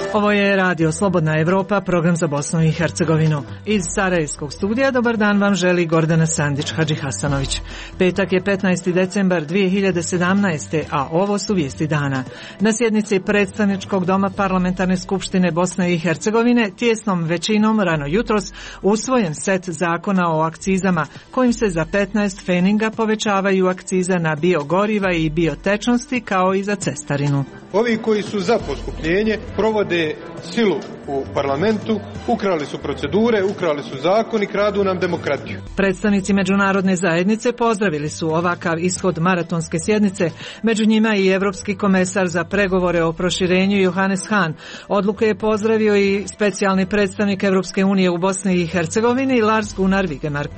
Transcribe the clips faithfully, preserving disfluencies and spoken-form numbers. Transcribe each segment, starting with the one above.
Ovo je Radio Slobodna Evropa, program za Bosnu i Hercegovinu. Iz Sarajevskog studija dobar dan vam želi Gordana Sandić-Hadžihasanović. Petak je petnaesti decembar dvije hiljade sedamnaeste. a ovo su vijesti dana. Na sjednici Predstavničkog doma Parlamentarne skupštine Bosne i Hercegovine tijesnom većinom rano jutros usvojen set zakona o akcizama kojim se za petnaest feninga povećavaju akciza na biogoriva i biotečnosti kao i za cestarinu. Ovi koji su za poskupljenje provode silu u parlamentu, ukrali su procedure, ukrali su zakon i kradu nam demokratiju. Predstavnici međunarodne zajednice pozdravili su ovakav ishod maratonske sjednice, među njima i Evropski komesar za pregovore o proširenju Johannes Hahn. Odluku je pozdravio i specijalni predstavnik Evropske unije u Bosni i Hercegovini Lars Gunnar Wigemark.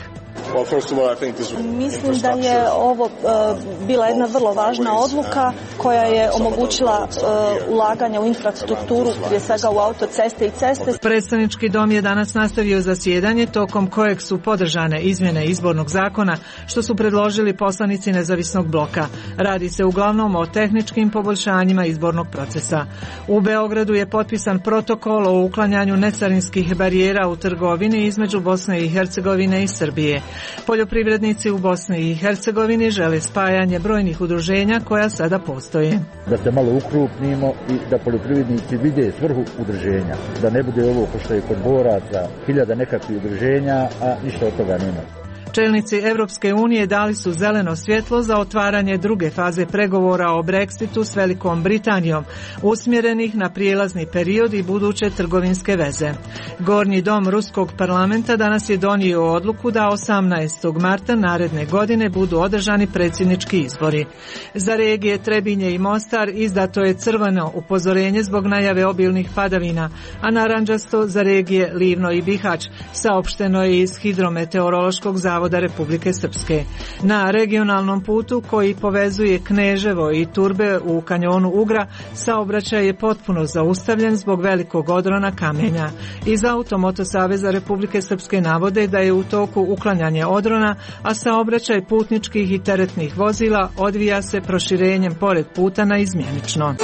Mislim da je ovo uh, bila jedna vrlo važna odluka koja je omogućila uh, ulaganje u infrastrukturu, prije svega u autoceste i ceste. Predstavnički dom je danas nastavio zasjedanje tokom kojeg su podržane izmjene izbornog zakona što su predložili poslanici nezavisnog bloka. Radi se uglavnom o tehničkim poboljšanjima izbornog procesa. U Beogradu je potpisan protokol o uklanjanju necarinskih barijera u trgovini između Bosne i Hercegovine i Srbije. Poljoprivrednici u Bosni i Hercegovini žele spajanje brojnih udruženja koja sada postoje. Da se malo ukrupnimo i da poljoprivrednici vide svrhu udruženja. Da ne bude ovo ko što je kod boraca, hiljada nekakvih udruženja, a ništa od toga nema. Čelnici Evropske unije dali su zeleno svjetlo za otvaranje druge faze pregovora o Brexitu s Velikom Britanijom, usmjerenih na prijelazni period i buduće trgovinske veze. Gornji dom Ruskog parlamenta danas je donio odluku da osamnaestog marta naredne godine budu održani predsjednički izbori. Za regije Trebinje i Mostar izdato je crveno upozorenje zbog najave obilnih padavina, a narandžasto za regije Livno i Bihać, saopšteno je iz Hidrometeorološkog zavoda Republike Srpske. Na regionalnom putu koji povezuje Kneževo i Turbe u kanjonu Ugra saobraćaj je potpuno zaustavljen zbog velikog odrona kamenja. Iz Automoto Saveza Republike Srpske navode da je u toku uklanjanje odrona, a saobraćaj putničkih i teretnih vozila odvija se proširenjem pored puta na izmjenično.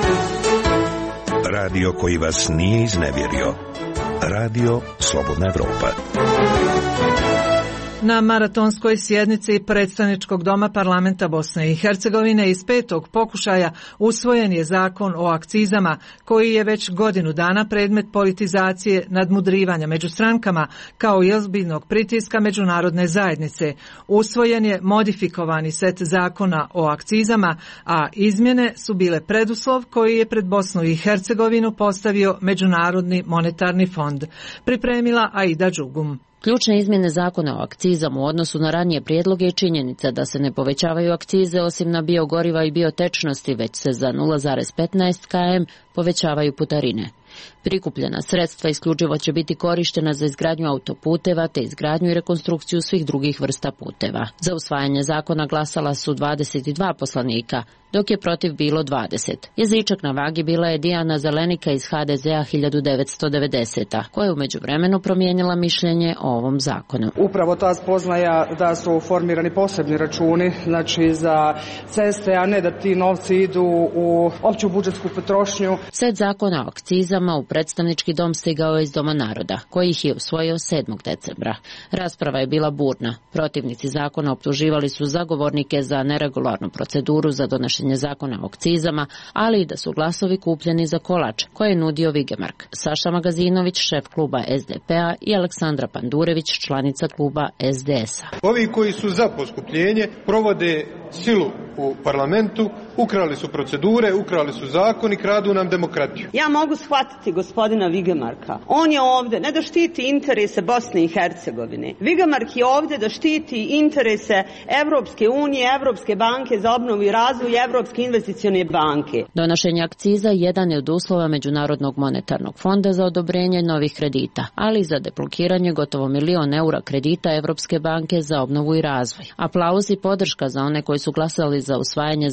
Radio koji vas nije iznevjerio. Radio Slobodna Evropa. Na maratonskoj sjednici Predstavničkog doma Parlamenta Bosne i Hercegovine iz petog pokušaja usvojen je zakon o akcizama koji je već godinu dana predmet politizacije, nadmudrivanja među strankama kao i ozbiljnog pritiska međunarodne zajednice. Usvojen je modifikovani set zakona o akcizama, a izmjene su bile preduslov koji je pred Bosnu i Hercegovinu postavio Međunarodni monetarni fond. Pripremila Aida Đugum. Ključne izmjene zakona o akcizama u odnosu na ranije prijedloge je činjenica da se ne povećavaju akcize osim na biogoriva i biotečnosti, već se za nula zarez petnaest kilometara povećavaju putarine. Prikupljena sredstva isključivo će biti korištena za izgradnju autoputeva te izgradnju i rekonstrukciju svih drugih vrsta puteva. Za usvajanje zakona glasala su dvadeset dva poslanika, dok je protiv bilo dvadeset. Jezičak na vagi bila je Dijana Zelenika iz ha de zea hiljadu devetsto devedesete. koja je u međuvremenu promijenila mišljenje o ovom zakonu. Upravo ta spoznaja da su formirani posebni računi, znači za ceste, a ne da ti novci idu u opću budžetsku potrošnju. Set zakona o akcizama u Predstavnički dom stigao je iz Doma naroda, koji ih je usvojio sedmog decembra. Rasprava je bila burna. Protivnici zakona optuživali su zagovornike za neregularnu proceduru za donošenje zakona o akcizama, ali i da su glasovi kupljeni za kolač koje je nudio Wigemark. Saša Magazinović, šef kluba es de pe a i Aleksandra Pandurević, članica kluba es de es a. Ovi koji su za poskupljenje provode silu u parlamentu, ukrali su procedure, ukrali su zakon i kradu nam demokratiju. Ja mogu shvatiti gospodina Wigemarka. On je ovdje ne da štiti interese Bosne i Hercegovine. Wigemark je ovdje da štiti interese Evropske unije, Evropske banke za obnovu i razvoj i Evropske investicione banke. Donošenje akciza jedan je od uslova Međunarodnog monetarnog fonda za odobrenje novih kredita, ali i za deblokiranje gotovo milion eura kredita Evropske banke za obnovu i razvoj. Aplauz i podrška za one koji su glasali za usvajanje zakona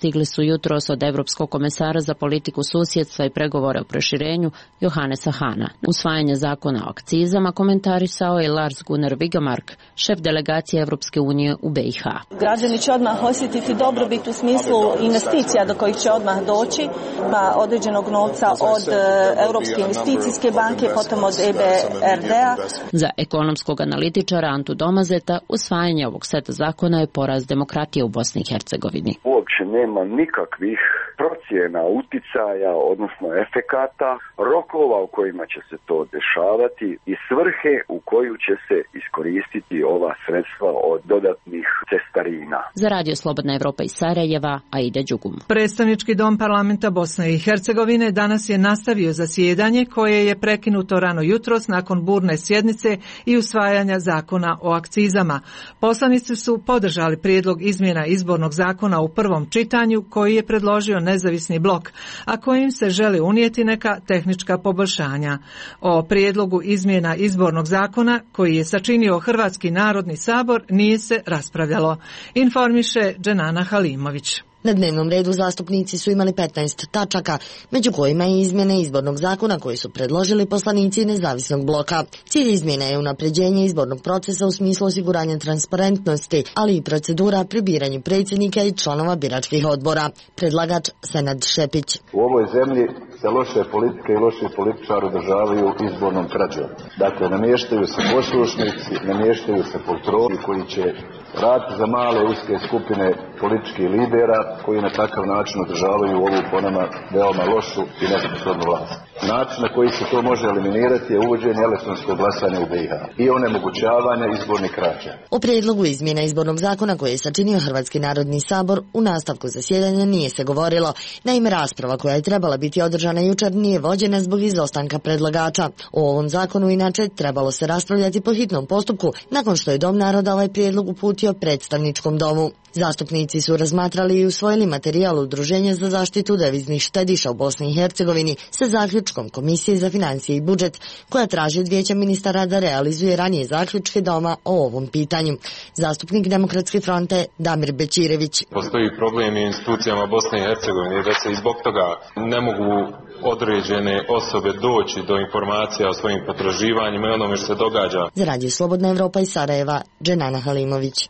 stigli su jutros od Evropskog komesara za politiku susjedstva i pregovore o proširenju Johannesa Hahna. Usvajanje zakona o akcizama komentarisao je Lars Gunnar Vigemark, šef delegacije Evropske unije u B i H. Građani će odmah osjetiti dobrobit u smislu investicija do kojih će odmah doći, pa određenog novca od Europske investicijske banke, potom od E B R D-a. Za ekonomskog analitičara Antu Domazeta, usvajanje ovog seta zakona je poraz demokratije u Bosni i Hercegovini. Uopće nema nikakvih procjena uticaja, odnosno efekata, rokova u kojima će se to dešavati i svrhe u koju će se iskoristiti ova sredstva od dodatnih cestarina. Za Radio Slobodna Evropa iz Sarajeva, Aida Đugum. Predstavnički dom parlamenta Bosne i Hercegovine danas je nastavio zasjedanje koje je prekinuto rano jutros nakon burne sjednice i usvajanja zakona o akcizama. Poslanici su podržali prijedlog izmjena izbornog zakona u prvom čitanju koji je predložio nezavisni blok, a kojim se želi unijeti neka tehnička poboljšanja. O prijedlogu izmjena izbornog zakona koji je sačinio Hrvatski narodni sabor nije se raspravljalo, informiše Dženana Halimović. Na dnevnom redu zastupnici su imali petnaest tačaka, među kojima i izmjene izbornog zakona koji su predložili poslanici nezavisnog bloka. Cilj izmjena je unapređenje izbornog procesa u smislu osiguranja transparentnosti, ali i procedura pri biranju predsjednika i članova biračkih odbora. Predlagač Senad Šepić. U ovoj zemlji se loše politike i loši političari održavaju izbornom krađom. Dakle, namještaju se poslušnici, namještaju se poltroni koji će raditi za male uske skupine političkih lidera koji na takav način održavaju ovu po nama veoma lošu i nesposobnu vlast. Način na koji se to može eliminirati je uvođenje elektronskog glasanja u B i H i onemogućavanje izbornih krađa. O prijedlogu izmjena izbornog zakona koji je sačinio Hrvatski narodni sabor u nastavku zasjedanja nije se govorilo. Naime, rasprava koja je trebala biti održana jučer nije vođena zbog izostanka predlagača. O ovom zakonu inače trebalo se raspravljati po hitnom postupku nakon što je Dom naroda ovaj prijedlog uputio predstavničkom domu. Zastupnici su razmatrali i usvojili materijal Udruženja za zaštitu deviznih štediša u Bosni i Hercegovini sa zaključkom Komisije za financije i budžet, koja traži od Vijeća ministara da realizuje ranije zaključke doma o ovom pitanju. Zastupnik Demokratske fronte Damir Bećirević. Postoji problem u institucijama Bosne i Hercegovine da se i zbog toga ne mogu određene osobe doći do informacija o svojim potraživanjima i onome što se događa. Za Radio Slobodna Evropa iz Sarajeva, Dženana Halimović.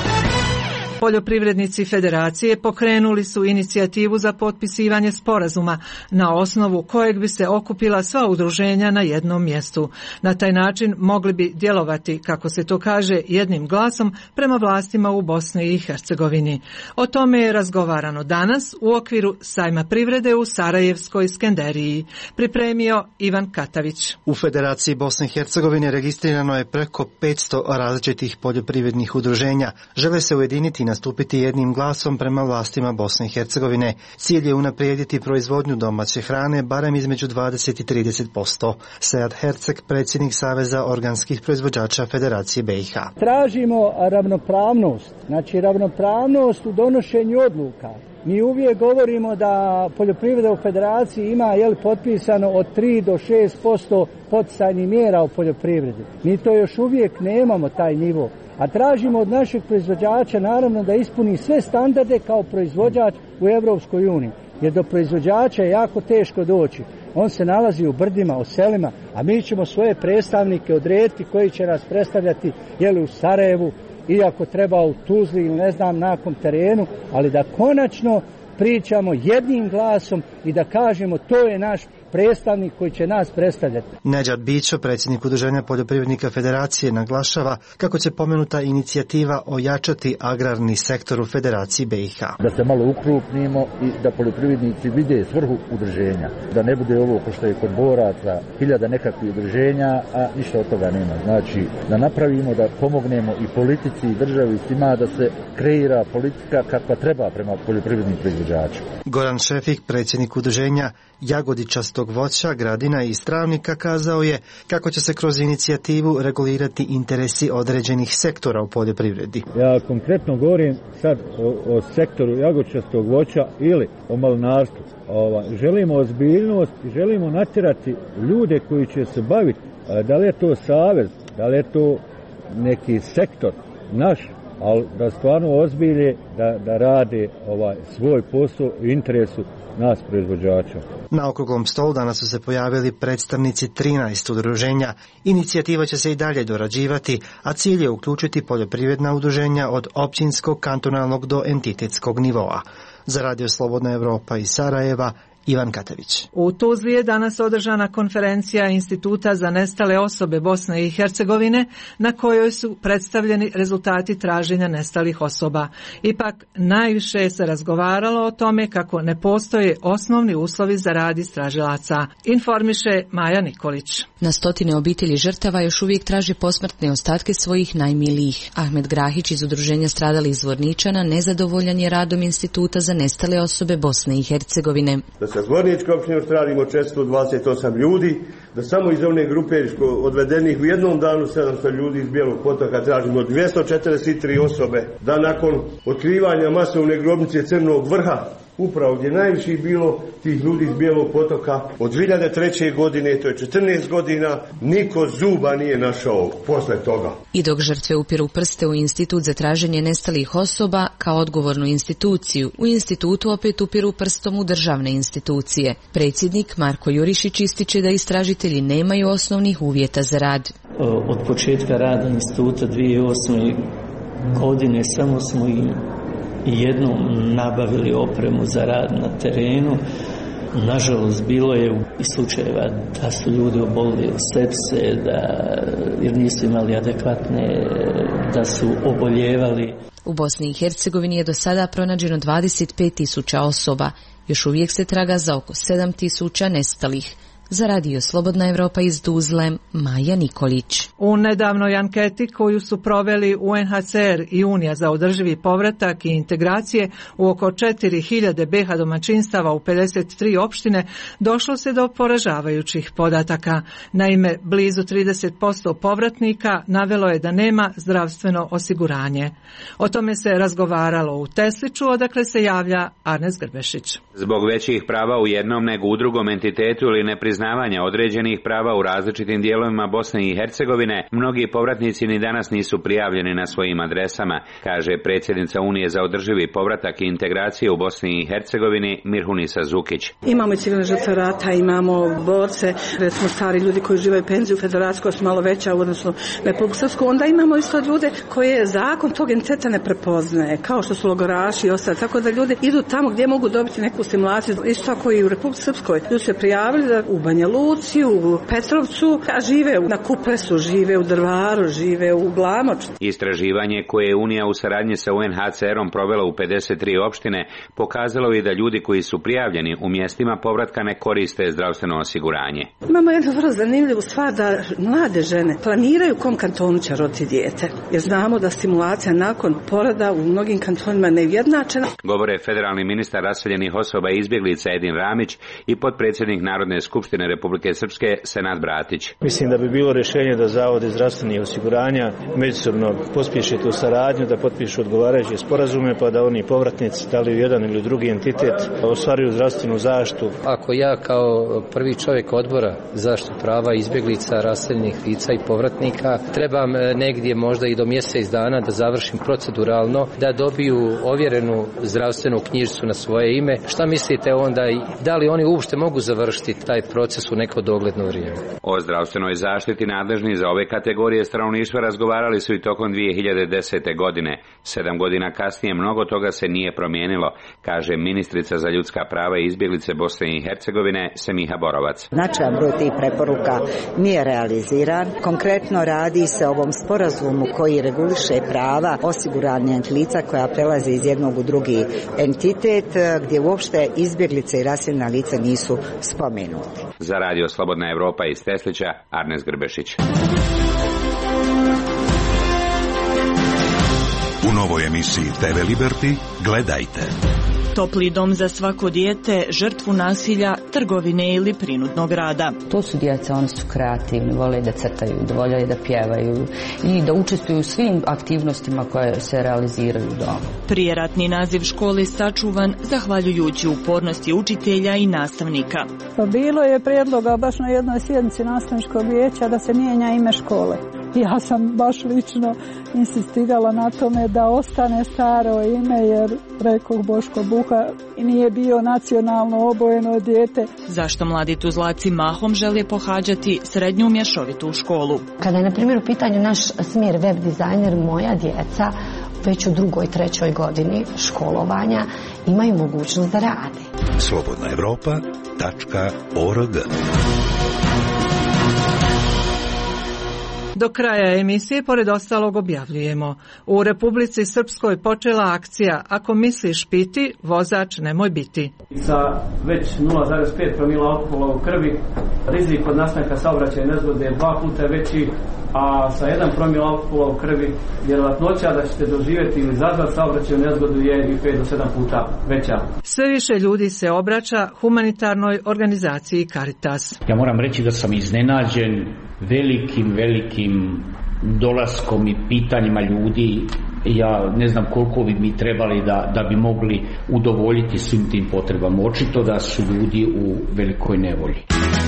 Poljoprivrednici Federacije pokrenuli su inicijativu za potpisivanje sporazuma na osnovu kojeg bi se okupila sva udruženja na jednom mjestu. Na taj način mogli bi djelovati, kako se to kaže, jednim glasom prema vlastima u Bosni i Hercegovini. O tome je razgovarano danas u okviru sajma privrede u Sarajevskoj Skenderiji. Pripremio Ivan Katavić. U Federaciji Bosne i Hercegovine registrirano je preko petsto različitih poljoprivrednih udruženja. Žele se ujediniti na nastupiti jednim glasom prema vlastima Bosne i Hercegovine. Cilj je unaprijediti proizvodnju domaće hrane barem između dvadeset i trideset posto. Sead Herceg, predsjednik Saveza organskih proizvođača Federacije B i H. Tražimo ravnopravnost, znači ravnopravnost u donošenju odluka. Mi uvijek govorimo da poljoprivreda u Federaciji ima jel, potpisano od tri do šest posto poticajnih mjera u poljoprivredi. Mi to još uvijek nemamo taj nivo. A tražimo od našeg proizvođača naravno da ispuni sve standarde kao proizvođač u Europskoj uniji. Jer do proizvođača je jako teško doći. On se nalazi u brdima, u selima, a mi ćemo svoje predstavnike odrediti koji će nas predstavljati jel, u Sarajevu, iako treba u Tuzli ili ne znam nakon terenu, ali da konačno pričamo jednim glasom i da kažemo to je naš predstavnik koji će nas predstavljati. Nedžad Bićo, predsjednik Udruženja poljoprivrednika Federacije, naglašava kako će pomenuta inicijativa ojačati agrarni sektor u Federaciji B i H. Da se malo ukrupnimo i da poljoprivrednici vide svrhu udruženja. Da ne bude ovo ko što je kod boraca, hiljada nekakvih udruženja, a ništa od toga nema. Znači da napravimo, da pomognemo i politici i državi svima da se kreira politika kakva treba prema poljoprivrednim proizvođačima. Goran Šefik, predsjednik Udruženja jagodičastog voća, gradina i stravnika, kazao je kako će se kroz inicijativu regulirati interesi određenih sektora u poljoprivredi. Ja konkretno govorim sad o, o sektoru jagodičastog voća ili o malinarstvu. Ova, želimo ozbiljnost i želimo natjerati ljude koji će se baviti, da li je to savez, da li je to neki sektor naš, ali da stvarno ozbilje, da, da rade ovaj svoj posao u interesu nas proizvođača. Na okruglom stolu danas su se pojavili predstavnici trinaest udruženja. Inicijativa će se i dalje dorađivati, a cilj je uključiti poljoprivredna udruženja od općinskog, kantonalnog do entitetskog nivoa. Za Radio Slobodna Evropa iz Sarajeva, Ivan Katević. U Tuzli je danas održana konferencija Instituta za nestale osobe Bosne i Hercegovine, na kojoj su predstavljeni rezultati traženja nestalih osoba. Ipak najviše se razgovaralo o tome kako ne postoje osnovni uslovi za rad istražilaca. Informiše Maja Nikolić. Na stotine obitelji žrtava još uvijek traže posmrtne ostatke svojih najmilijih. Ahmed Grahić iz Udruženja stradalih Zvorničana nezadovoljan je radom Instituta za nestale osobe Bosne i Hercegovine. Da sa Zvorničke općine još radimo četiristo dvadeset osam ljudi, da samo iz one grupe odvedenih u jednom danu sedamsto ljudi iz Bijelog Potoka tražimo dvjesto četrdeset tri osobe, da nakon otkrivanja masovne grobnice Crnog Vrha, upravo gdje najviše bilo tih ljudi iz Bijelog Potoka, od dvije hiljade treće. godine, to je četrnaest godina, niko zuba nije našao posle toga. I dok žrtve upiru prste u Institut za traženje nestalih osoba kao odgovornu instituciju, u institutu opet upiru prstom u državne institucije. Predsjednik Marko Jurišić ističe da istražitelji nemaju osnovnih uvjeta za rad. Od početka rada instituta dvije hiljade osme. godine samo smo im jednom nabavili opremu za rad na terenu. Nažalost, bilo je i slučajeva da su ljudi obolili od sepse, da, jer nisu imali adekvatne, da su oboljevali. U Bosni i Hercegovini je do sada pronađeno dvadeset pet tisuća osoba. Još uvijek se traga za oko sedam tisuća nestalih. Za Radio Slobodna Evropa iz Tuzle, Maja Nikolić. U nedavnoj anketi koju su proveli U N H C R i Unija za održivi povratak i integracije u oko četiri hiljade B H domaćinstava u pedeset tri opštine došlo se do poražavajućih podataka. Naime, blizu trideset posto povratnika navelo je da nema zdravstveno osiguranje. O tome se razgovaralo u Tesliću, odakle se javlja Arnes Grbešić. Zbog većih prava u jednom nego u drugom entitetu ili nepriznavanja određenih prava u različitim dijelovima Bosne i Hercegovine, mnogi povratnici ni danas nisu prijavljeni na svojim adresama, kaže predsjednica Unije za održivi povratak i integraciju u Bosni i Hercegovini Mirhunisa Zukić. Imamo civilne žrtve rata, imamo borce, recimo stari ljudi koji živaju penziju u Federaciju koja su malo veća u odnosu na Republiku Srpsku, onda imamo isto ljude koje zakon tog entiteta ne prepoznaje, kao što su logoraši i ostali, tako da ljudi idu tamo gdje mogu dobiti neku stimulaciju. Isto tako i u Republici Srpskoj ljudi se prijavili da u Banja Luci, u Petrovcu, a žive na Kupresu, žive u Drvaru, žive u Glamoču. Istraživanje koje je Unija u saradnji sa U N H C R-om provela u pedeset tri opštine pokazalo je da ljudi koji su prijavljeni u mjestima povratka ne koriste zdravstveno osiguranje. Imamo jednu vrlo zanimljivu stvar da mlade žene planiraju kom kantonu će roditi dijete, jer znamo da stimulacija nakon poroda u mnogim kantonima neujednačena. Govore federalni ministar raseljenih osoba i izbjeglica Edin Ramić i potpredsjednik Narodne skupštine Republike Srpske Senad Bratić. Mislim da bi bilo rješenje da zavode zdravstvenih osiguranja međusobno pospješe tu saradnju, da potpišu odgovarajuće sporazume, pa da oni povratnici, da li jedan ili drugi entitet, ostvaruju zdravstvenu zaštitu. Ako ja kao prvi čovjek odbora zaštitu prava izbjeglica, raseljenih lica i povratnika trebam negdje možda i do mjesec dana da završim proceduralno, da dobiju ovjerenu zdravstvenu knjižicu na svoje ime, šta mislite onda, da li oni uopšte mogu završiti taj proces u neko dogledno vrijeme? O zdravstvenoj zaštiti nadležni za ove kategorije stanovništva razgovarali su i tokom dvije hiljade desete. godine. Sedam godina kasnije mnogo toga se nije promijenilo, kaže ministrica za ljudska prava i izbjeglice Bosne i Hercegovine Semiha Borovac. Značajan broj tih preporuka nije realiziran. Konkretno radi se o ovom sporazumu koji reguliše prava osiguranih lica koja prelaze iz jednog u drugi entitet, gdje uopšte izbjeglice i raseljena lica nisu spomenuti. Za Radio Slobodna Evropa iz Teslića, Arnes Grbešić. U novoj emisiji T V Liberty gledajte. Topli dom za svako dijete, žrtvu nasilja, trgovine ili prinudnog rada. To su djeca, oni su kreativni, vole da crtaju, da vole da pjevaju i da učestvuju u svim aktivnostima koje se realiziraju doma. Prijeratni naziv škole sačuvan zahvaljujući upornosti učitelja i nastavnika. Pa bilo je prijedloga baš na jednoj sjednici nastavničkog vijeća da se mijenja ime škole. Ja sam baš lično insistirala na tome da ostane staro ime, jer rekoh Boško Buha nije bio nacionalno obojeno dijete. Zašto mladi Tuzlaci mahom žele pohađati srednju mješovitu školu? Kada je na primjer u pitanju naš smjer web dizajner, moja djeca već u drugoj, trećoj godini školovanja imaju mogućnost da rade. slobodna evropa tačka org. Do kraja emisije, pored ostalog, objavljujemo: u Republici Srpskoj počela akcija Ako misliš piti, vozač nemoj biti. Sa već nula zarez pet promila alkohola u krvi, rizik od nastanka saobraćajne nezgode je dva puta veći, a sa jedan promil alkohola u krvi vjerojatnoća da ćete doživjeti ili izazvati saobraćajnu nezgodu je i pet do sedam puta veća. Sve više ljudi se obraća humanitarnoj organizaciji Caritas. Ja moram reći da sam iznenađen velikim, velikim dolaskom i pitanjima ljudi. Ja ne znam koliko bi mi trebali da, da bi mogli udovoljiti svim tim potrebama. Očito da su ljudi u velikoj nevolji.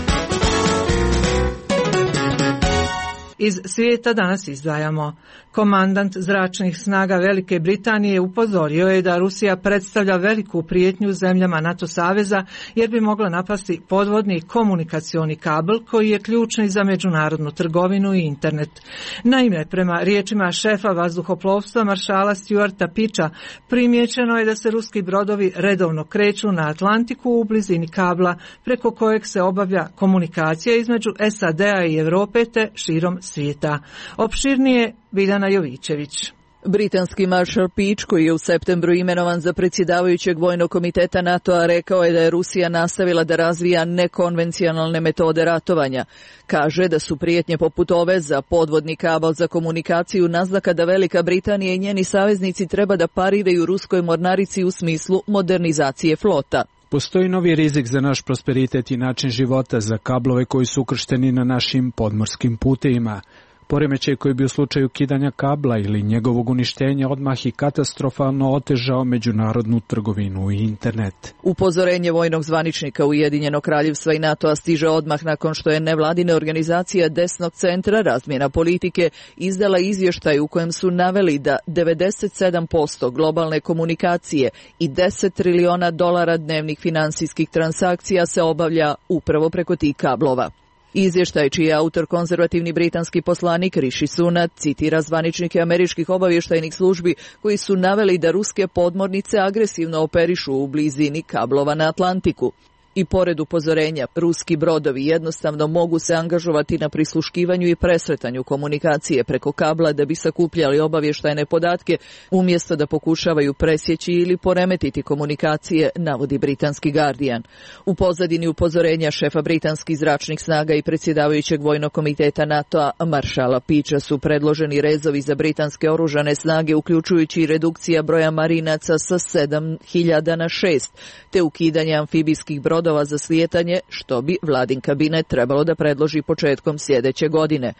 Iz svijeta danas izdvajamo: komandant zračnih snaga Velike Britanije upozorio je da Rusija predstavlja veliku prijetnju zemljama NATO saveza, jer bi mogla napasti podvodni komunikacioni kabel koji je ključni za međunarodnu trgovinu i internet. Naime, prema riječima šefa vazduhoplovstva maršala Stuarta Picha, primijećeno je da se ruski brodovi redovno kreću na Atlantiku u blizini kabla preko kojeg se obavlja komunikacija između S A D-a i Europe te širom svijeta. Opširnije Biljana Jovićević. Britanski maršal Pič, koji je u septembru imenovan za predsjedavajućeg vojnog komiteta NATO-a, rekao je da je Rusija nastavila da razvija nekonvencionalne metode ratovanja. Kaže da su prijetnje poput ove za podvodni kabel za komunikaciju naznaka da Velika Britanija i njeni saveznici treba da pariraju ruskoj mornarici u smislu modernizacije flota. Postoji novi rizik za naš prosperitet i način života, za kablove koji su ukršteni na našim podmorskim putevima. Poremećaj koji bi u slučaju kidanja kabla ili njegovog uništenja odmah i katastrofalno otežao međunarodnu trgovinu i internet. Upozorenje vojnog zvaničnika Ujedinjenog kraljevstva i NATO-a stiže odmah nakon što je nevladina organizacija desnog centra Razmjena politike izdala izvještaj u kojem su naveli da devedeset sedam posto globalne komunikacije i deset triliona dolara dnevnih finansijskih transakcija se obavlja upravo preko tih kablova. Izvještaj, čiji je autor konzervativni britanski poslanik Rishi Sunak, citira zvaničnike američkih obavještajnih službi koji su naveli da ruske podmornice agresivno operišu u blizini kablova na Atlantiku. I pored upozorenja, ruski brodovi jednostavno mogu se angažovati na prisluškivanju i presretanju komunikacije preko kabla da bi sakupljali obavještajne podatke, umjesto da pokušavaju presjeći ili poremetiti komunikacije, navodi britanski Guardian. U pozadini upozorenja šefa britanskih zračnih snaga i predsjedavajućeg vojnog komiteta NATO-a maršala Piča su predloženi rezovi za britanske oružane snage, uključujući i redukcija broja marinaca sa sedam hiljada na šest, te ukidanje amfibijskih brodova za slijetanje, što bi vladin kabinet trebalo da predloži početkom sljedeće godine.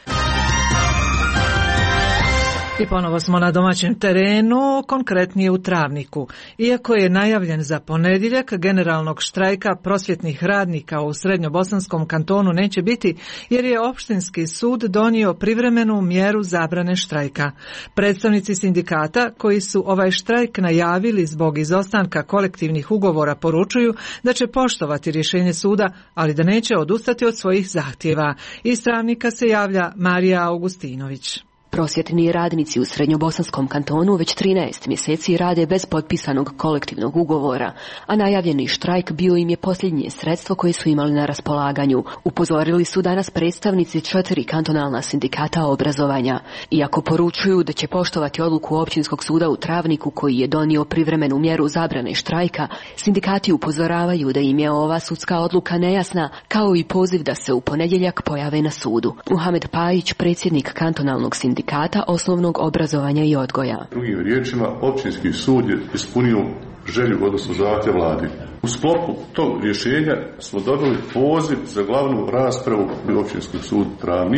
I ponovo smo na domaćem terenu, konkretnije u Travniku. Iako je najavljen za ponedjeljak, generalnog štrajka prosvjetnih radnika u Srednjobosanskom kantonu neće biti, jer je opštinski sud donio privremenu mjeru zabrane štrajka. Predstavnici sindikata, koji su ovaj štrajk najavili zbog izostanka kolektivnih ugovora, poručuju da će poštovati rješenje suda, ali da neće odustati od svojih zahtjeva. Iz Travnika se javlja Marija Augustinović. Prosvjetni radnici u Srednjobosanskom kantonu već trinaest mjeseci rade bez potpisanog kolektivnog ugovora, a najavljeni štrajk bio im je posljednje sredstvo koje su imali na raspolaganju. Upozorili su danas predstavnici četiri kantonalna sindikata obrazovanja. Iako poručuju da će poštovati odluku Općinskog suda u Travniku koji je donio privremenu mjeru zabrane štrajka, sindikati upozoravaju da im je ova sudska odluka nejasna, kao i poziv da se u ponedjeljak pojave na sudu. Muhamed Pajić, predsjednik kantonalnog sindikata osnovnog obrazovanja i odgoja. Drugim riječima, općinski sud je ispunio želju, odnosno zahtjev vladi. U sklopu tog rješenja smo dobili poziv za glavnu raspravu u općinski sud Travnik,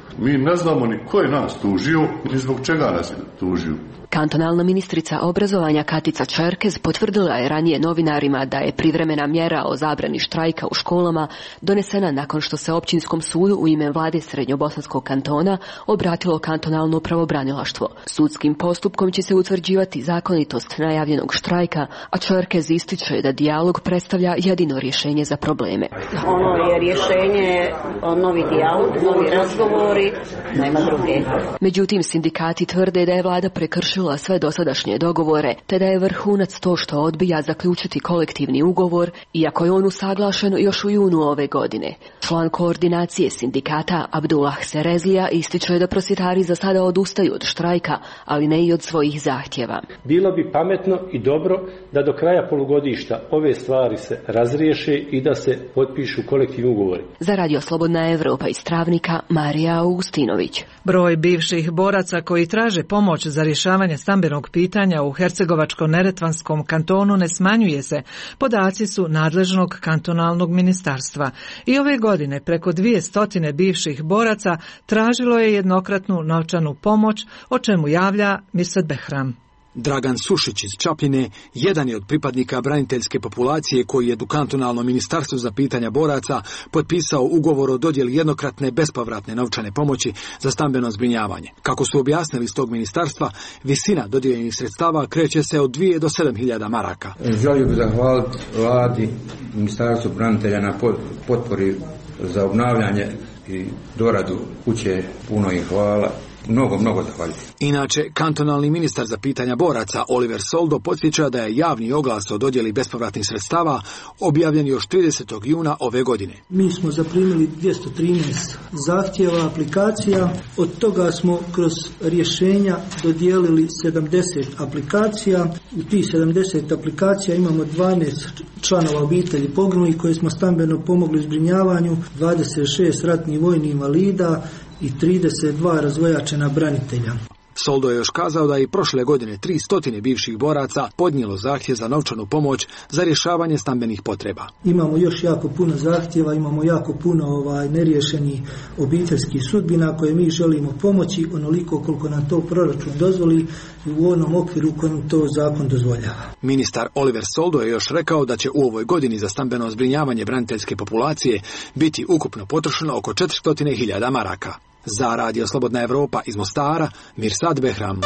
Mi ne znamo ni ko je nas tužio, ni zbog čega nas je tužio. Kantonalna ministrica obrazovanja Katica Čerkez potvrdila je ranije novinarima da je privremena mjera o zabrani štrajka u školama donesena nakon što se općinskom sudu u ime vlade Srednjobosanskog kantona obratilo kantonalno pravobranilaštvo. Sudskim postupkom će se utvrđivati zakonitost najavljenog štrajka, a Čerkez ističe da dijalog predstavlja jedino rješenje za probleme. Ono je rješenje, novi dijalog, novi razgovori, nema druge. Međutim, sindikati tvrde da je vlada prekršila sve dosadašnje dogovore, te da je vrhunac to što odbija zaključiti kolektivni ugovor, iako je on usaglašen još u junu ove godine. Član koordinacije sindikata Abdullah Serezlija ističe da prosvjetari za sada odustaju od štrajka, ali ne i od svojih zahtjeva. Bilo bi pametno i dobro da do kraja polugodišta ove stvari se razriješe i da se potpišu kolektivni ugovori. Za Radio Slobodna Evropa iz Travnika, Marija Augustinović. Broj bivših boraca koji traže pomoć za rješavanje stambenog pitanja u Hercegovačko-neretvanskom kantonu ne smanjuje se. Podaci su nadležnog kantonalnog ministarstva. I ove godine preko dvije stotine bivših boraca tražilo je jednokratnu novčanu pomoć, o čemu javlja Mirsad Behram. Dragan Sušić iz Čapljine jedan je od pripadnika braniteljske populacije koji je u kantonalnom ministarstvu za pitanja boraca potpisao ugovor o dodjeli jednokratne bespovratne novčane pomoći za stambeno zbrinjavanje. Kako su objasnili iz tog ministarstva, visina dodijeljenih sredstava kreće se od dvije do sedam hiljada maraka. Želio bih zahvaliti vladi, ministarstvu branitelja na potpori za obnavljanje i doradu kuće. Puno im hvala. Mnogo, mnogo zahvaljujem. Inače, kantonalni ministar za pitanja boraca Oliver Soldo podsjeća da je javni oglas o dodjeli bespovratnih sredstava objavljen još tridesetog juna ove godine. Mi smo zaprimili dvjesto trinaest zahtjeva, aplikacija. Od toga smo kroz rješenja dodijelili sedamdeset aplikacija. U tih sedamdeset aplikacija imamo dvanaest članova obitelji poginulih koje smo stambeno pomogli u zbrinjavanju, dvadeset šest ratnih vojnih invalida i trideset dva razvojačena branitelja. Soldo je još kazao da je i prošle godine tri stotine bivših boraca podnijelo zahtjev za novčanu pomoć za rješavanje stambenih potreba. Imamo još jako puno zahtjeva, imamo jako puno ovaj, neriješenih obiteljskih sudbina koje mi želimo pomoći onoliko koliko nam to proračun dozvoli i u onom okviru kojem to zakon dozvoljava. Ministar Oliver Soldo je još rekao da će u ovoj godini za stambeno zbrinjavanje braniteljske populacije biti ukupno potrošeno oko četiristo hiljada maraka. Za Radio Slobodna Evropa iz Mostara, Mirsad Behram.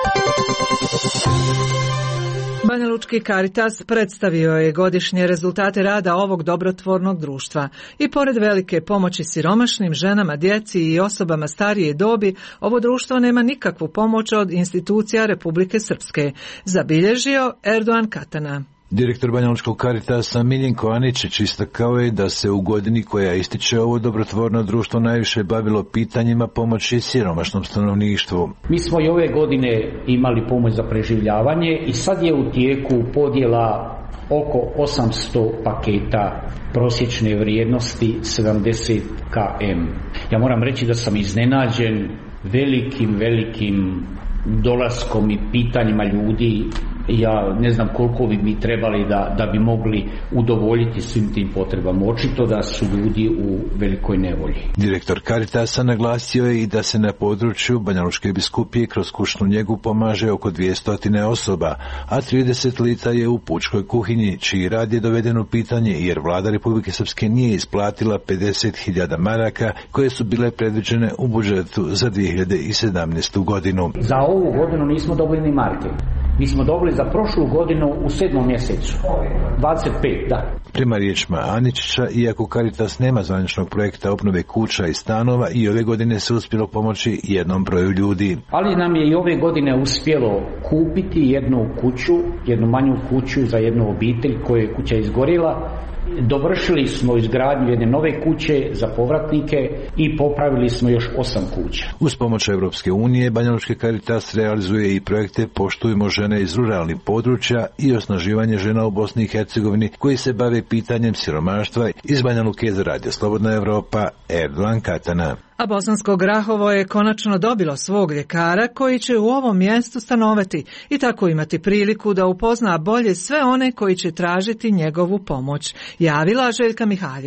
Banjalučki Caritas predstavio je godišnje rezultate rada ovog dobrotvornog društva. I pored velike pomoći siromašnim ženama, djeci i osobama starije dobi, ovo društvo nema nikakvu pomoć od institucija Republike Srpske, zabilježio Erdogan Katana. Direktor Banjalučkog Caritasa Miljenko Aničić istakao je da se u godini koja ističe ovo dobrotvorno društvo najviše bavilo pitanjima pomoći siromašnom stanovništvu. Mi smo i ove godine imali pomoć za preživljavanje i sad je u tijeku podjela oko osamsto paketa prosječne vrijednosti sedamdeset kilometara. Ja moram reći da sam iznenađen velikim, velikim dolaskom i pitanjima ljudi. Ja ne znam koliko bi mi trebali da, da bi mogli udovoljiti svim tim potrebama. Očito da su ljudi u velikoj nevolji. Direktor Caritasa naglasio je i da se na području Banjalučke biskupije kroz kućnu njegu pomaže oko dvjesto osoba, a trideset lica je u pučkoj kuhinji, čiji rad je doveden u pitanje jer vlada Republike Srpske nije isplatila pedeset hiljada maraka koje su bile predviđene u budžetu za dvije hiljade sedamnaestu godinu. Za ovu godinu nismo dobili ni marke. Mi smo dobili za prošlu godinu u sedmom mjesecu. dvadeset pet, da. Prema riječima Aničića, iako Caritas nema zvaničnog projekta obnove kuća i stanova, i ove godine se uspjelo pomoći jednom broju ljudi. Ali nam je i ove godine uspjelo kupiti jednu kuću, jednu manju kuću za jednu obitelj koja je kuća izgorila. Dovršili smo izgradnju jedne nove kuće za povratnike i popravili smo još osam kuća. Uz pomoć Evropske unije, Banjalučki Caritas realizuje i projekte Poštujmo žene iz ruralnih područja i osnaživanje žena u Bosni i Hercegovini koji se bave pitanjem siromaštva. Iz Banja Luke za Radio Slobodna Evropa, Erdogan Katana. A Bosansko Grahovo je konačno dobilo svog ljekara koji će u ovom mjestu stanovati i tako imati priliku da upozna bolje sve one koji će tražiti njegovu pomoć, javila Željka Mihaljević.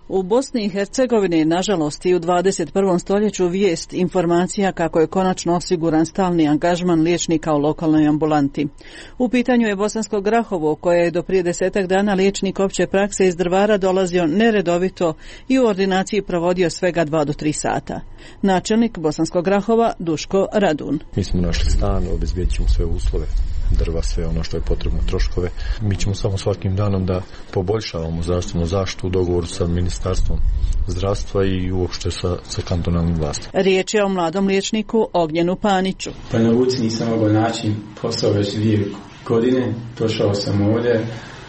U Bosni i Hercegovini, nažalost i u dvadeset prvom stoljeću, vijest informacija kako je konačno osiguran stalni angažman liječnika u lokalnoj ambulanti. U pitanju je Bosansko Grahovo, koje je do prije desetak dana liječnik opće prakse iz Drvara dolazio neredovito i u ordinaciji provodio svega dva do tri sata. Načelnik Bosanskog Grahova Duško Radun. Mi smo našli stan, obezbjedit ćemo sve uslove, drva, sve ono što je potrebno, troškove. Mi ćemo samo svakim danom da poboljšavamo zdravstvenu zaštitu u dogovoru sa Ministarstvom zdravstva i uopšte sa, sa kantonalnim vlastima. Riječ je o mladom liječniku Ognjenu Paniću. Pa na Luci nisam mogao naći posao već dvije godine. Došao sam ovdje,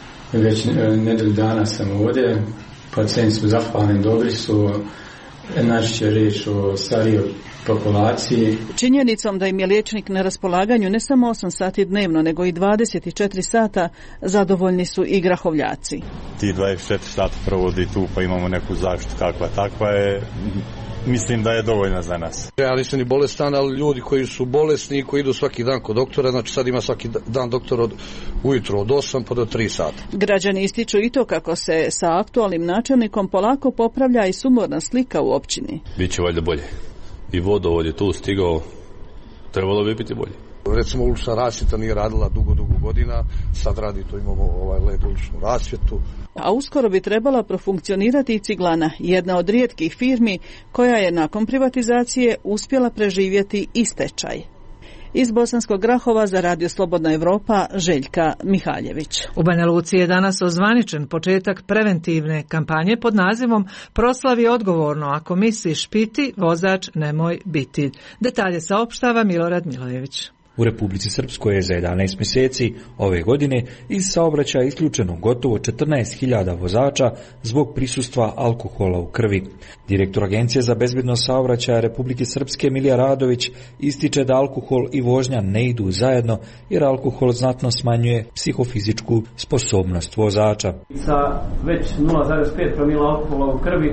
već nedelju dana sam ovdje. Pacijenti su zahvalni, dobri su. Najčešće riječ o starijoj populaciji. Činjenicom da im je liječnik na raspolaganju ne samo osam sati dnevno, nego i dvadeset četiri sata, zadovoljni su i grahovljaci. Ti dvadeset četiri sata provodi tu, pa imamo neku zaštitu kakva takva je, mislim da je dovoljna za nas. Ja nisam ni bolestan, ali ljudi koji su bolesni i koji idu svaki dan kod doktora, znači sad ima svaki dan doktor od ujutro od osam pa do tri sata. Građani ističu i to kako se sa aktualnim načelnikom polako popravlja i sumorna slika u općini. Biće valjda bolje. I vodovod je tu stigao, trebalo bi biti bolje. Recimo ulična rasvjeta nije radila dugo, dugo godina, sad radi to, imamo ovaj led uličnu rasvjetu. A uskoro bi trebala profunkcionirati i Ciglana, jedna od rijetkih firmi koja je nakon privatizacije uspjela preživjeti i stečaj. Iz Bosanskog Grahova za Radio Slobodna Evropa, Željka Mihaljević. U Banja Luci je danas ozvaničen početak preventivne kampanje pod nazivom Proslavi odgovorno, ako misliš piti, vozač nemoj biti. Detalje saopštava Milorad Milojević. U Republici Srpskoj je za jedanaest mjeseci ove godine iz saobraćaja isključeno gotovo četrnaest hiljada vozača zbog prisustva alkohola u krvi. Direktor Agencije za bezbednost saobraćaja Republike Srpske Milija Radović ističe da alkohol i vožnja ne idu zajedno jer alkohol znatno smanjuje psihofizičku sposobnost vozača. Sa već nula zarez pet promila alkohola u krvi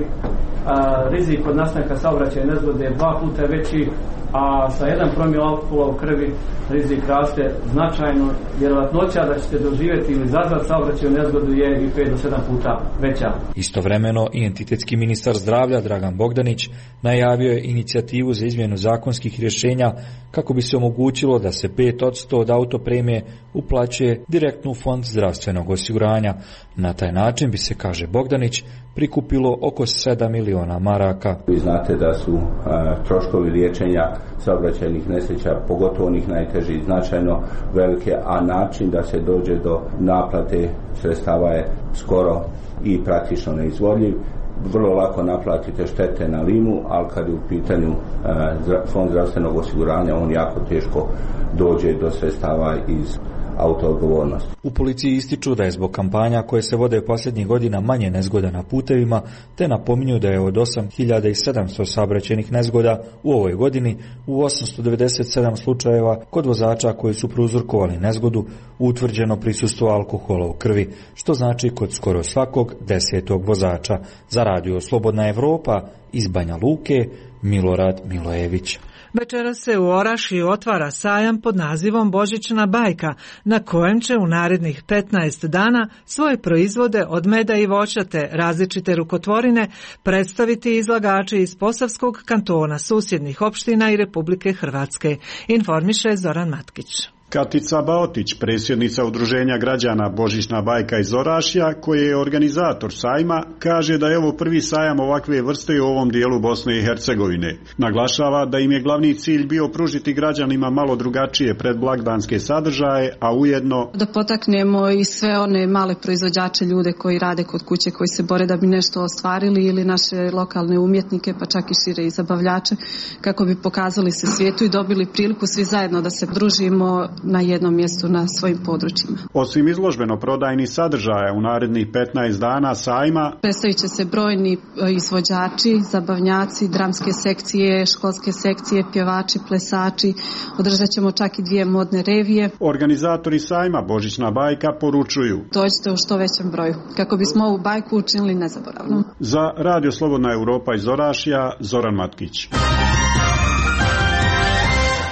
a, rizik od nastanka saobraćaja nezgode je dva puta veći, a sa jedan promil alkohola u krvi rizik raste značajno, vjerojatnoća da ćete doživjeti ili izazvati saobraćajnu nezgodu je i pet do sedam puta veća. Istovremeno i entitetski ministar zdravlja Dragan Bogdanić najavio je inicijativu za izmjenu zakonskih rješenja kako bi se omogućilo da se pet posto od autopremije uplaćuje direktno u fond zdravstvenog osiguranja. Na taj način bi se, kaže Bogdanić, prikupilo oko sedam miliona maraka. Vi znate da su a, troškovi liječenja saobraćajnih nesreća, pogotovo onih najtežih, značajno velike, a način da se dođe do naplate sredstava je skoro i praktično neizvodljiv. Vrlo lako naplatite štete na limu, ali kad je u pitanju a, fond zdravstvenog osiguranja, on jako teško dođe do sredstava iz autoodgovornosti. U policiji ističu da je zbog kampanja koje se vode posljednjih godina manje nezgoda na putevima, te napominju da je od osam hiljada sedamsto saobraćajnih nezgoda u ovoj godini u osamsto devedeset sedam slučajeva kod vozača koji su prouzrokovali nezgodu utvrđeno prisustvo alkohola u krvi, što znači kod skoro svakog desetog vozača. Za Radio Slobodna Evropa iz Banja Luke, Milorad Milojević. Večeras se u Orašiju otvara sajam pod nazivom Božićna bajka, na kojem će u narednih petnaest dana svoje proizvode od meda i voća te različite rukotvorine predstaviti izlagači iz Posavskog kantona, susjednih opština i Republike Hrvatske, informiše Zoran Matkić. Katica Baotić, predsjednica Udruženja građana Božićna bajka iz Orašja, koji je organizator sajma, kaže da je ovo prvi sajam ovakve vrste u ovom dijelu Bosne i Hercegovine. Naglašava da im je glavni cilj bio pružiti građanima malo drugačije predblagdanske sadržaje, a ujedno da potaknemo i sve one male proizvođače, ljude koji rade kod kuće, koji se bore da bi nešto ostvarili, ili naše lokalne umjetnike, pa čak i šire i zabavljače, kako bi pokazali se svijetu i dobili priliku svi zajedno da se družimo na jednom mjestu na svojim područjima. Osim izložbeno-prodajnih sadržaja u narednih petnaest dana sajma predstavit će se brojni izvođači, zabavnjaci, dramske sekcije, školske sekcije, pjevači, plesači. Održat ćemo čak i dvije modne revije. Organizatori sajma Božićna bajka poručuju: dođite u što većem broju, kako bismo ovu bajku učinili nezaboravnom. Za Radio Slobodna Evropa iz Orašja, Zoran Matkić.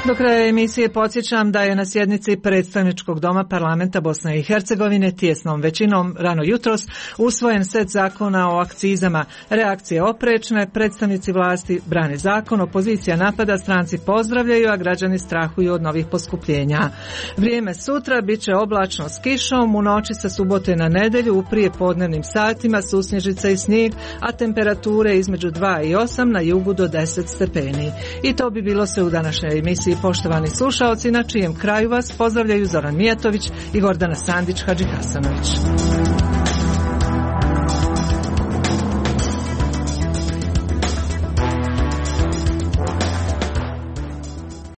Do kraja emisije podsjećam da je na sjednici Predstavničkog doma Parlamenta Bosne i Hercegovine tijesnom većinom rano jutros usvojen set zakona o akcizama. Reakcije oprečne, predstavnici vlasti brane zakon, opozicija napada, stranci pozdravljaju, a građani strahuju od novih poskupljenja. Vrijeme sutra bit će oblačno s kišom, u noći sa subote na nedelju u prijepodnevnim satima susnježica i snijeg, a temperature između dva i osam, na jugu do deset stepeni. I to bi bilo sve u današnjoj emisiji. Poštovani slušaoci, na čijem kraju vas pozdravljaju Zoran Mijatović i Gordana Sandić Hadžihasanović.